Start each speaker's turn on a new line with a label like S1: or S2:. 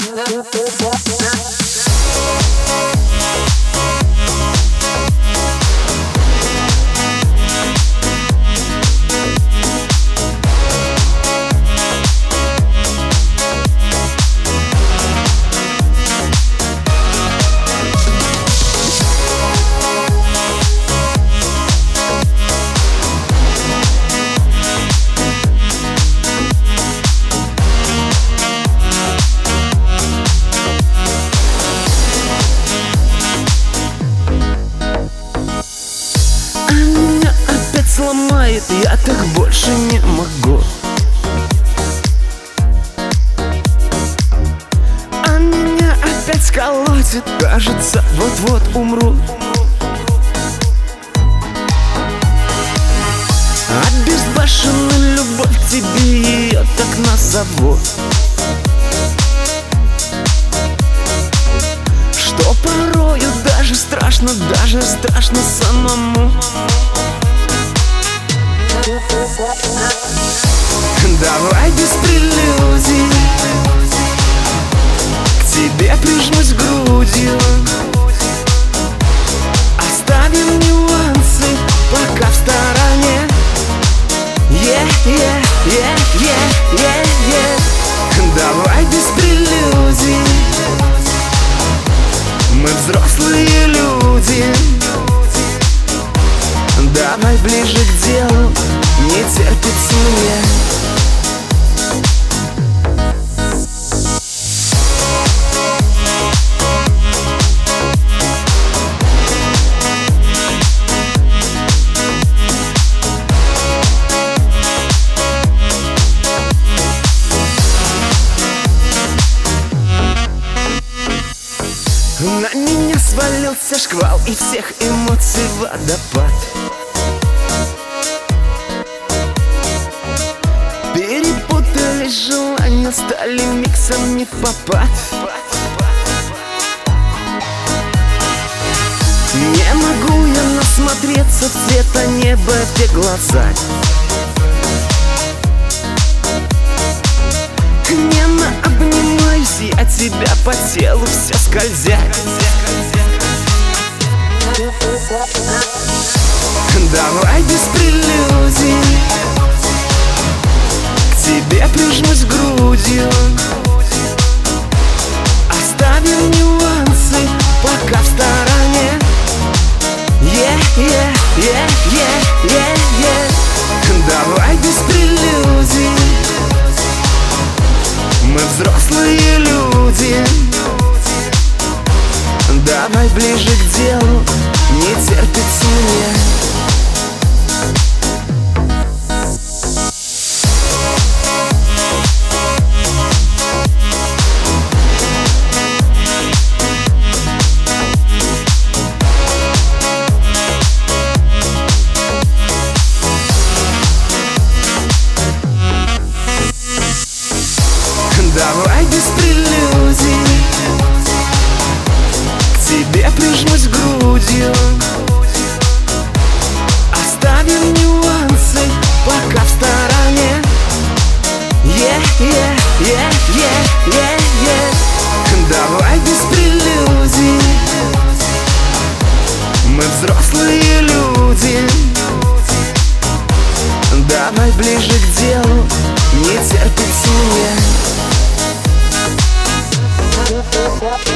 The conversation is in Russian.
S1: Сломает, я так больше не могу. А меня опять колотит, кажется, вот-вот умру. А безбашенная любовь к тебе, ее так назову. Что порою даже страшно самому. Давай без прелюдий, к тебе прижмусь грудью. Оставим нюансы пока в стороне. Давай без прелюдий, мы взрослые люди. Давай ближе к делу, не терпится мне. На меня свалился шквал и всех эмоций водопад. Перепутались желания, стали миксом не в попад. Не могу я насмотреться в цвета неба те глаза. Нежно обнимаюсь я тебя по телу, все скользя. Давай без прелюдий, к тебе прижмусь грудью. Оставим нюансы пока в стороне. Давай без прелюдий, мы взрослые люди. Давай ближе к делу, не терпится мне. Давай без прелюдий, к тебе прижмусь грудью. Оставим нюансы пока в стороне. Давай без прелюдий, мы взрослые люди. Давай ближе к делу, не терпится мне.